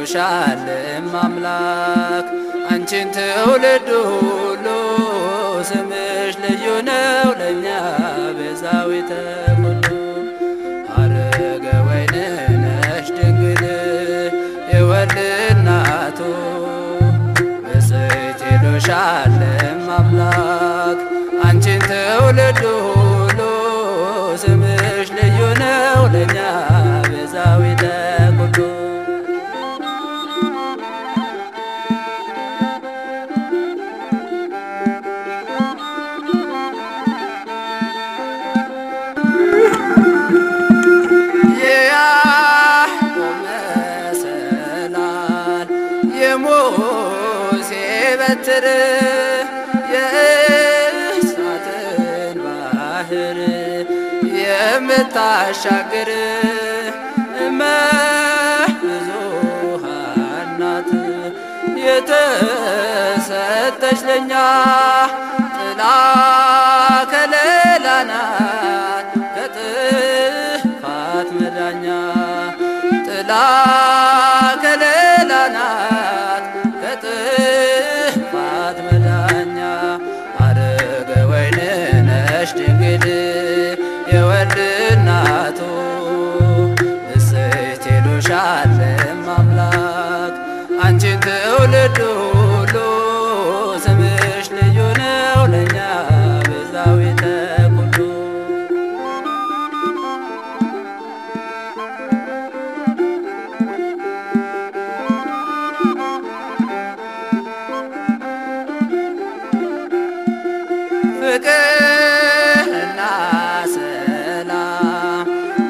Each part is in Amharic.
ይሉሻል አምላክ አንቺን ትውልድ ሁሉ ስምሽ ልዩ ነው ለእኛ ቤዛዊተ ኩሉ ሐረገ ወይን ነሽ ድንግል የወልድ እናቱ ብፅዕት ይሉሻል አምላክ አንቺን ትውልድ ሁሉ ስምሽ ልዩ ነው ለእኛ ቤዛዊተ ኩሉ የሙሴ በትር የእሳትን ባህር የምታሻግር እመብዙኃን ናት የተሰጠች ለኛ ጥላ ከለላ ናት ከጥፋት መዳኛ ጥላ ከለላ ናት ከጥፋት መዳኛ ሐረገ ወይን ነሽ ድንግል የወልድ እናቱ ብፅዕት ይሉሻል አምላክ አንቺን ትውልድ ሁሉ ስምሽ ልዩ ነው ለእኛ ቤዛዊተ ኩሉ ፍቅርና ሰላም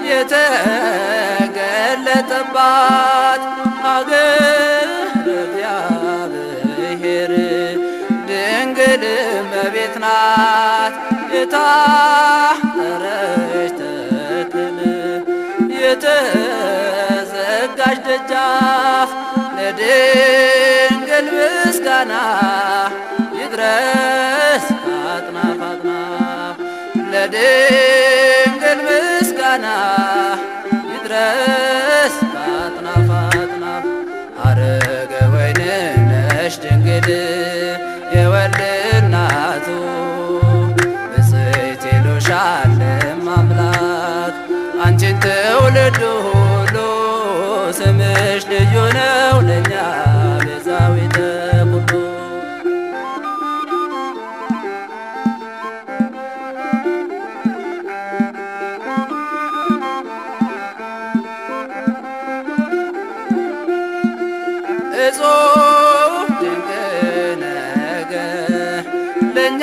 የተገለጠባት ሀገረ እግዚአብሔር ድንግል እመቤት ናት የታጠረች ተክል የተዘጋች ደጃፍ ለድንግል ምስጋና ይድረስ አጥናፍ አጥናፍ ለድንግል ምስጋና ይድረስ አጥናፍ አጥናፍ ሐረገ ወይን ነሽ ድንግል የወልድ እናቱ ብፅዕት ይሉሻል አምላክ አንቺን ትውልድ ሁሉ ስምሽ ልዩ ነው ለእኛ ቤዛዊተ ኩሉ እጹብ ድንቅ ነገር ለእኛ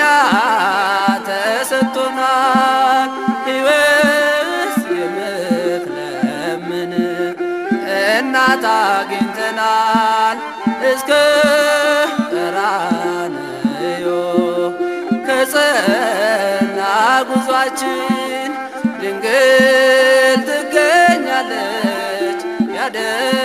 ተሰጥቶናል ሕይወት የምትለምን እናት አግኝተናል እስከ ቀራንዮ ከጸና ጉዟችን ድንግል ትገኛለች